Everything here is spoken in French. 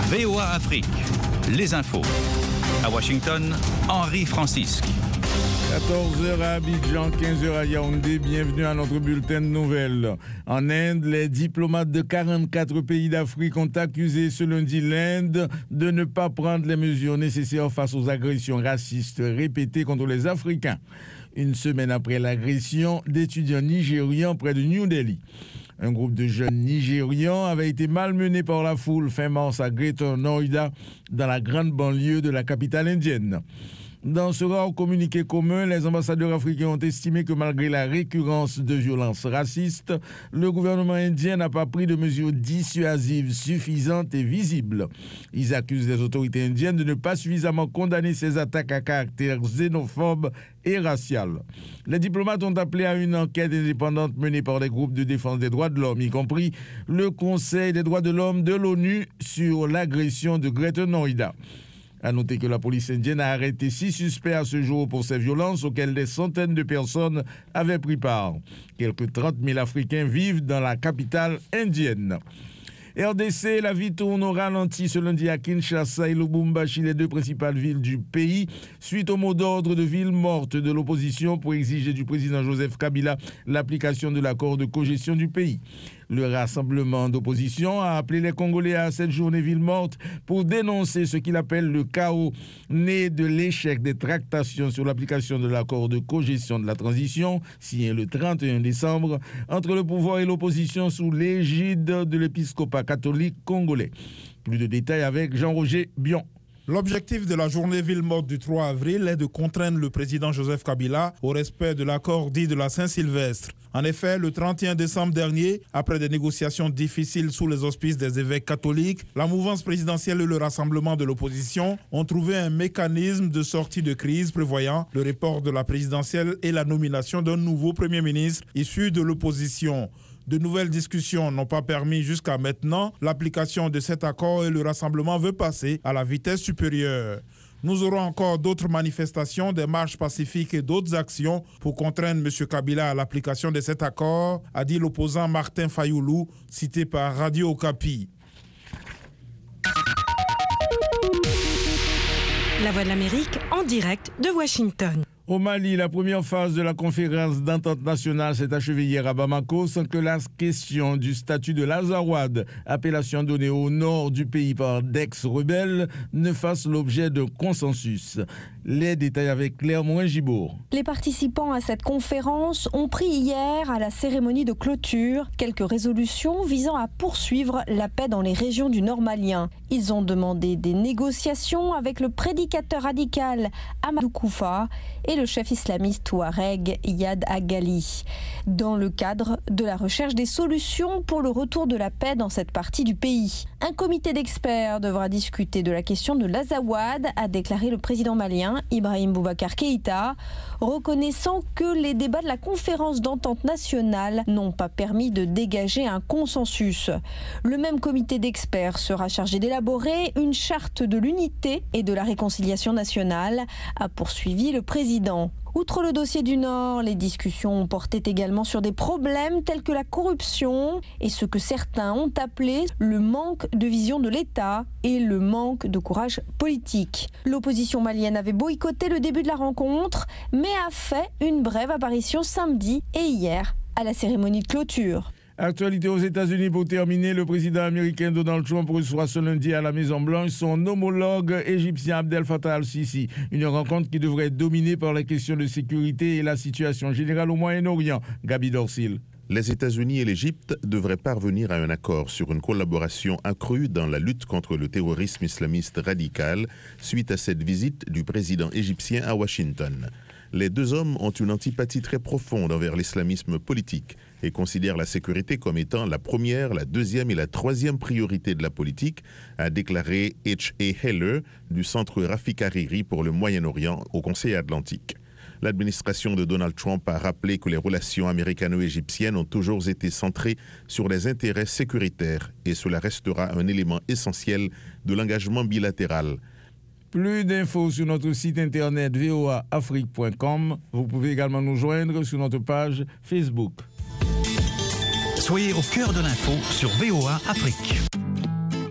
VOA Afrique, les infos. À Washington, Henri Francisque. 14h à Abidjan, 15h à Yaoundé, bienvenue à notre bulletin de nouvelles. En Inde, les diplomates de 44 pays d'Afrique ont accusé ce lundi l'Inde de ne pas prendre les mesures nécessaires face aux agressions racistes répétées contre les Africains. Une semaine après l'agression d'étudiants nigérians près de New Delhi. Un groupe de jeunes nigérians avait été malmené par la foule fin mars à Greater Noida, dans la grande banlieue de la capitale indienne. Dans ce rare communiqué commun, les ambassadeurs africains ont estimé que malgré la récurrence de violences racistes, le gouvernement indien n'a pas pris de mesures dissuasives suffisantes et visibles. Ils accusent les autorités indiennes de ne pas suffisamment condamner ces attaques à caractère xénophobe et racial. Les diplomates ont appelé à une enquête indépendante menée par des groupes de défense des droits de l'homme, y compris le Conseil des droits de l'homme de l'ONU sur l'agression de Greater Noida. À noter que la police indienne a arrêté 6 suspects à ce jour pour ces violences auxquelles des centaines de personnes avaient pris part. Quelques 30 000 Africains vivent dans la capitale indienne. RDC, la vie tourne au ralenti ce lundi à Kinshasa et Lubumbashi, les deux principales villes du pays, suite au mot d'ordre de ville morte de l'opposition pour exiger du président Joseph Kabila l'application de l'accord de cogestion du pays. Le rassemblement d'opposition a appelé les Congolais à cette journée ville morte pour dénoncer ce qu'il appelle le chaos né de l'échec des tractations sur l'application de l'accord de cogestion de la transition, signé le 31 décembre, entre le pouvoir et l'opposition sous l'égide de l'épiscopat catholique congolais. Plus de détails avec Jean-Roger Bion. L'objectif de la journée ville morte du 3 avril est de contraindre le président Joseph Kabila au respect de l'accord dit de la Saint-Sylvestre. En effet, le 31 décembre dernier, après des négociations difficiles sous les auspices des évêques catholiques, la mouvance présidentielle et le rassemblement de l'opposition ont trouvé un mécanisme de sortie de crise prévoyant le report de la présidentielle et la nomination d'un nouveau Premier ministre issu de l'opposition. De nouvelles discussions n'ont pas permis jusqu'à maintenant l'application de cet accord et le rassemblement veut passer à la vitesse supérieure. Nous aurons encore d'autres manifestations, des marches pacifiques et d'autres actions pour contraindre M. Kabila à l'application de cet accord, a dit l'opposant Martin Fayoulou, cité par Radio Okapi. La Voix de l'Amérique en direct de Washington. Au Mali, la première phase de la conférence d'entente nationale s'est achevée hier à Bamako sans que la question du statut de l'Azawad, appellation donnée au nord du pays par d'ex-rebelles, ne fasse l'objet d'un consensus. Les détails avec Claire Morin-Gibour. Les participants à cette conférence ont pris hier à la cérémonie de clôture quelques résolutions visant à poursuivre la paix dans les régions du nord malien. Ils ont demandé des négociations avec le prédicateur radical Amadou Koufa et le chef islamiste Touareg Yad Agali, dans le cadre de la recherche des solutions pour le retour de la paix dans cette partie du pays. Un comité d'experts devra discuter de la question de l'Azawad, a déclaré le président malien Ibrahim Boubacar Keïta, reconnaissant que les débats de la conférence d'entente nationale n'ont pas permis de dégager un consensus. Le même comité d'experts sera chargé d'élaborer une charte de l'unité et de la réconciliation nationale, a poursuivi le président. Outre le dossier du Nord, les discussions ont porté également sur des problèmes tels que la corruption et ce que certains ont appelé le manque de vision de l'État et le manque de courage politique. L'opposition malienne avait boycotté le début de la rencontre, mais a fait une brève apparition samedi et hier à la cérémonie de clôture. Actualité aux États-Unis pour terminer, le président américain Donald Trump reçoit ce lundi à la Maison-Blanche son homologue égyptien Abdel Fattah al-Sisi. Une rencontre qui devrait être dominée par les questions de sécurité et la situation générale au Moyen-Orient. Gabi Dorsil. Les États-Unis et l'Égypte devraient parvenir à un accord sur une collaboration accrue dans la lutte contre le terrorisme islamiste radical suite à cette visite du président égyptien à Washington. Les deux hommes ont une antipathie très profonde envers l'islamisme politique et considèrent la sécurité comme étant la première, la deuxième et la troisième priorité de la politique, a déclaré H.A. Heller du Centre Rafik Hariri pour le Moyen-Orient au Conseil atlantique. L'administration de Donald Trump a rappelé que les relations américano-égyptiennes ont toujours été centrées sur les intérêts sécuritaires et cela restera un élément essentiel de l'engagement bilatéral. Plus d'infos sur notre site internet voaafrique.com. Vous pouvez également nous joindre sur notre page Facebook. Soyez au cœur de l'info sur VOA Afrique.